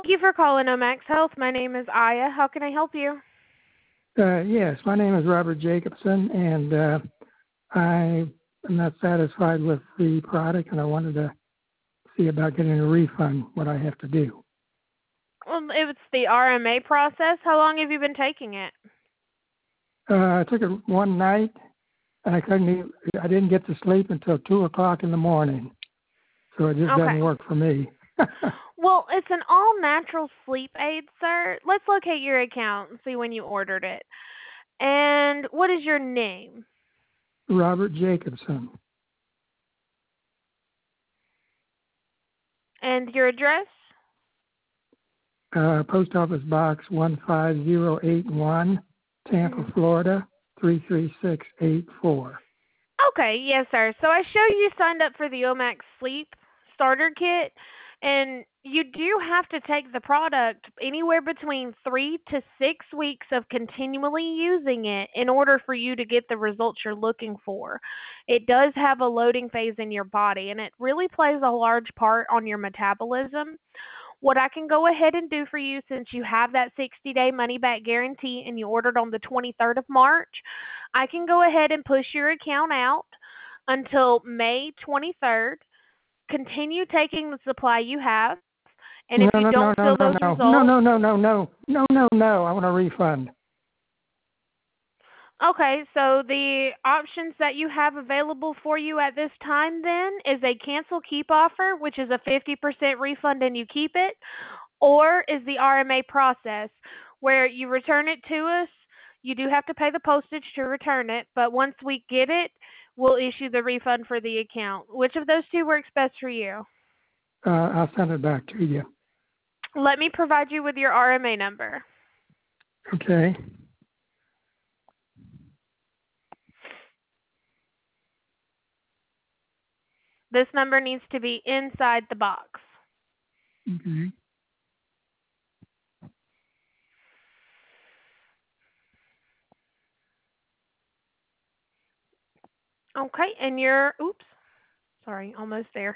Thank you for calling Omax Health. My name is Aya. How can I help you? Yes, my name is Robert Jacobson, and I am not satisfied with the product, and I wanted to see about getting a refund, what I have to do. Well, it's the RMA process. How long have you been taking it? I took it one night, and I didn't get to sleep until 2 o'clock in the morning, so it just doesn't Okay. work for me. Well, it's an all-natural sleep aid, sir. Let's locate your account and see when you ordered it. And what is your name? Robert Jacobson, And your address? Post Office Box 15081, Tampa, Florida 33684. Okay, yes, sir. So I show you signed up for the Omax Sleep Starter Kit, and you do have to take the product anywhere between 3 to 6 weeks of continually using it in order for you to get the results you're looking for. It does have a loading phase in your body, and it really plays a large part on your metabolism. What I can go ahead and do for you, since you have that 60-day money-back guarantee and you ordered on the 23rd of March, I can go ahead and push your account out until May 23rd. Continue taking the supply you have, and if you don't feel those results, No. I want a refund. okay, so the options that you have available for you at this time then is a cancel keep offer, which is a 50% refund and you keep it, or is the RMA process where you return it to us. You do have to pay the postage to return it, but once we get it, we'll issue the refund for the account. Which of those two works best for you? I'll send it back to you. Let me provide you with your RMA number. Okay. This number needs to be inside the box. Okay. Okay, and almost there.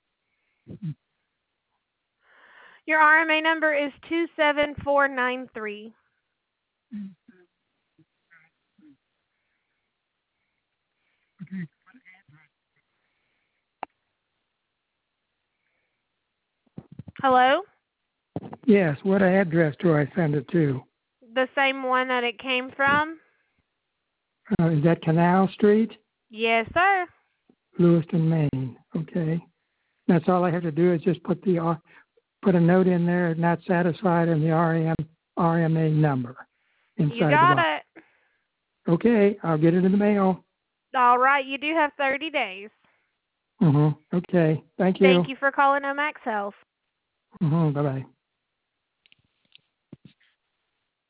Your RMA number is 27493. Okay. Hello? Yes. What address do I send it to? The same one that it came from? Is that Canal Street, Yes, sir. Lewiston, Maine? Okay. That's all I have to do is just put a note in there, not satisfied, and the RMA number inside You the got box. it. Okay. I'll get it in the mail. All right, you do have 30 days. Okay. Thank you. Thank you for calling Omax Health. Bye-bye.